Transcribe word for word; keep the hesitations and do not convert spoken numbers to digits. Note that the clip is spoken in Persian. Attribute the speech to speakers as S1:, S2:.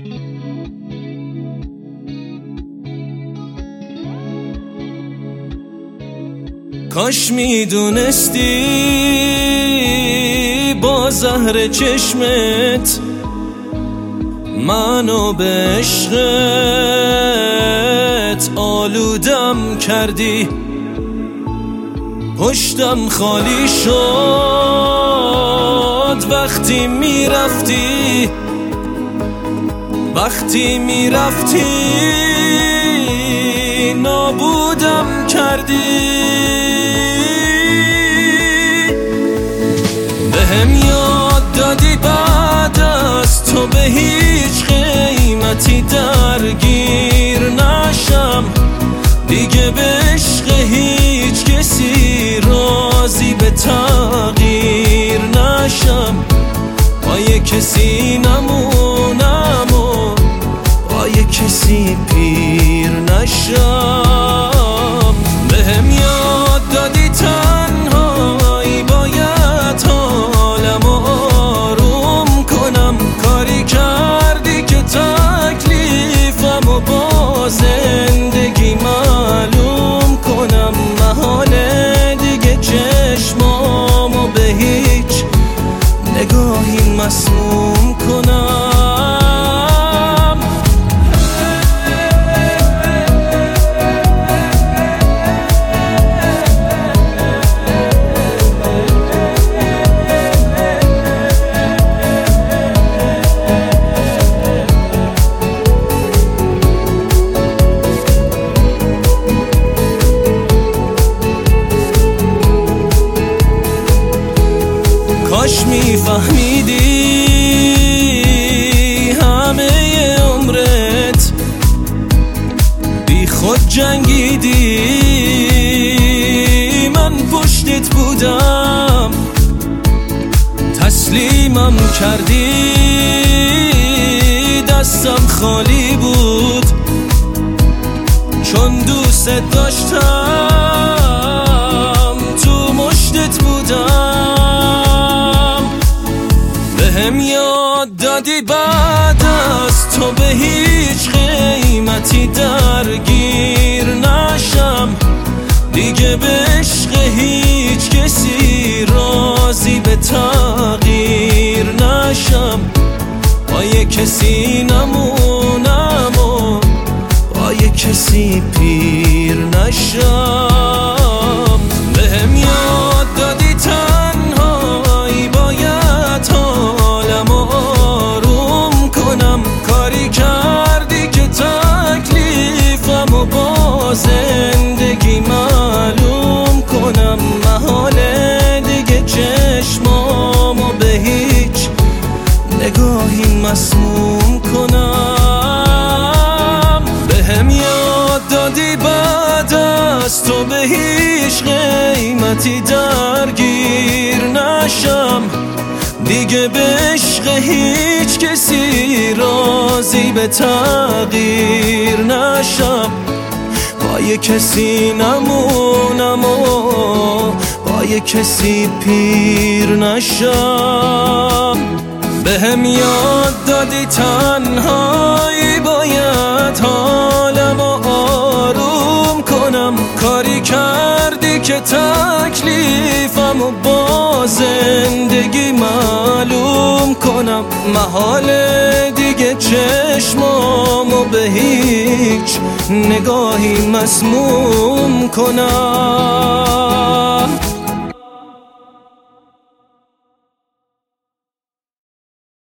S1: کاش میدونستی با زهر چشمت منو به عشقت آلودم کردی، پشتم خالی شد وقتی میرفتی، وقتی میرفتی نابودم کردی. بهم یاد دادی بعد از تو به هیچ قیمتی درگیر نشم، دیگه به عشق هیچ کسی راضی به تغییر نشم، با یه کسی نمونم و با یه کسی پیر نشم. بهم یاد دادی تنهایی باید حالم آروم کنم، کاری کردی که تکلیفم و با زندگی معلوم کنم، محاله دیگه چشمامو به هیچ نگاهی مسموم کنم. کاش میفهمیدی همه عمرت بی خود جنگیدی، من پشتت بودم تسلیمم کردی، دستم خالی بود چون دوست داشتم تو مشتت بودم. بهم یاد دادی بعد از تو به هیچ قیمتی درگیر نشم، دیگه به عشق هیچ کسی راضی به تغییر نشم، با یه کسی نمونم و با یه کسی پیر نشم. بهم یاد دادی تنهایی باید حالم آروم کنم، کاری کردی که تکلیفم و با زندگی معلوم کنم، محاله دیگه چشمامو به هیچ نگاهی مسموم کنم. بهم یاد دادی بعد از تو به هیچ قیمتی درگیر نشم، دیگه به عشق هیچ کسی راضی به تغییر نشم، با یه کسی نمونم و با یه کسی پیر نشم. بهم یاد دادی تنهایی باید حالم آروم کنم، کاری کردی که تکلیفم و با زندگی معلوم کنم، محاله دیگه چشمامو به هیچ نگاهی مسموم کنم.